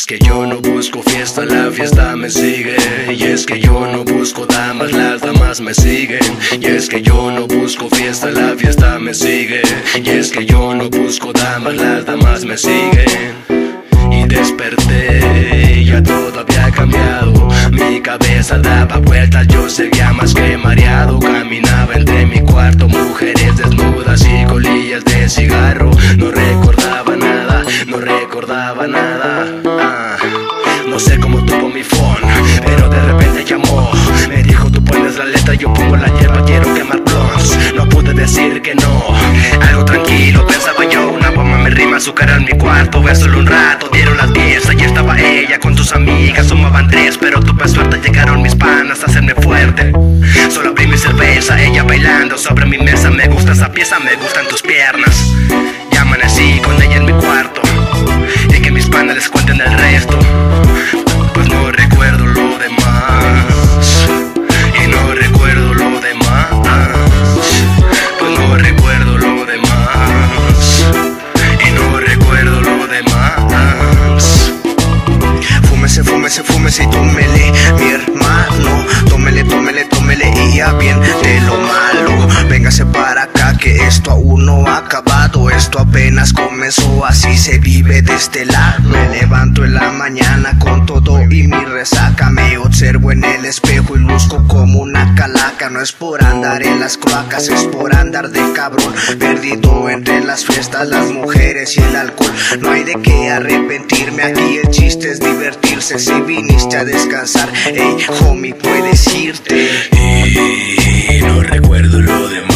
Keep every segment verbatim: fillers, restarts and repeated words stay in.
que yo no busco fiesta, la fiesta me sigue. Y es que yo no busco damas, las damas me siguen. Y es que yo no busco fiesta, la fiesta me sigue. Y es que yo no busco damas, las damas me siguen. Y desperté, ya todo había cambiado. Mi cabeza daba vueltas, yo seguía más que mareado. Caminaba entre mi cuarto, mujeres desnudas y colillas de cigarro. No recordaba nada, no recordaba nada. ah. No sé cómo tuvo mi phone, pero de repente llamó. Me dijo, tú pones la letra, yo pongo la hierba, quiero quemar blondes. No pude decir que no, algo tranquilo pensaba yo. Una bomba me rima, su cara en mi cuarto. Ve solo un rato, dieron las diez, allí estaba ella con tus amigas. Sumaban tres, pero tuve suerte, llegaron mis panas a hacerme fuerte. Solo abrí mi cerveza, ella bailando sobre mi mesa. Me gusta esa pieza, me gustan tus piernas. Y amanecí con ella en mi cuarto, y que mis panas les cuenten el resto. Pues no recuerdo lo demás, y no recuerdo lo demás. Pues no recuerdo lo demás, y no recuerdo lo demás. Fúmese, fúmese, fúmese y tómele, mi hermano. Tómele, tómele, tómele y ya bien de lo malo. Véngase para acá que esto aún no ha acabado. Esto apenas comenzó, así se vive de este lado. Me levanto en la mañana con todo y mi resaca. Me observo en el espejo y luzco como una calaca. No es por andar en las cloacas, es por andar de cabrón. Perdido entre las fiestas, las mujeres y el alcohol. No hay de qué arrepentirme, aquí el chiste es divertirse. Si viniste a descansar, hey homie, puedes irte. Y no recuerdo lo demás,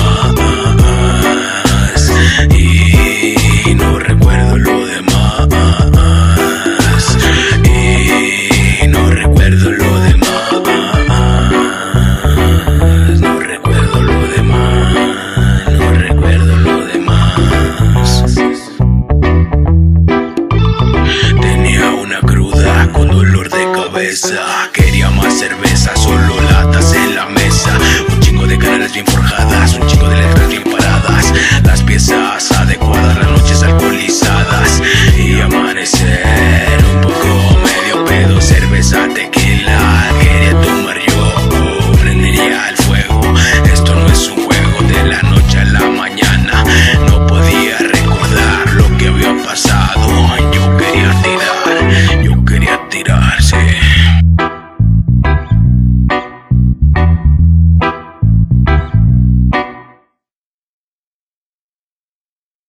y no recuerdo lo demás, y no recuerdo lo demás, no recuerdo lo demás, no recuerdo lo demás. Tenía una cruda con dolor de cabeza, quería más cerveza, solo latas en la mesa. Un chingo de canales bien forjadas, un chingo de letras bien paradas, las piezas adecuadas,